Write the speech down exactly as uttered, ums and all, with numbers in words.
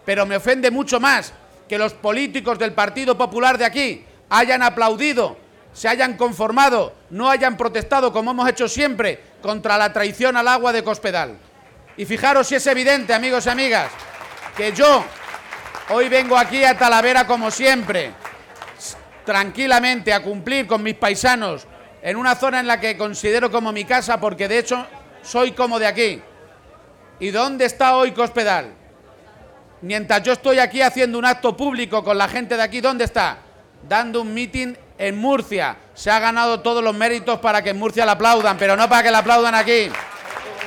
pero me ofende mucho más que los políticos del Partido Popular de aquí hayan aplaudido, se hayan conformado, no hayan protestado, como hemos hecho siempre, contra la traición al agua de Cospedal. Y fijaros si es evidente, amigos y amigas, que yo hoy vengo aquí a Talavera como siempre, tranquilamente a cumplir con mis paisanos en una zona en la que considero como mi casa, porque de hecho soy como de aquí. ¿Y dónde está hoy Cospedal? Mientras yo estoy aquí haciendo un acto público con la gente de aquí, ¿dónde está? Dando un mitin en Murcia. Se ha ganado todos los méritos para que en Murcia la aplaudan, pero no para que la aplaudan aquí.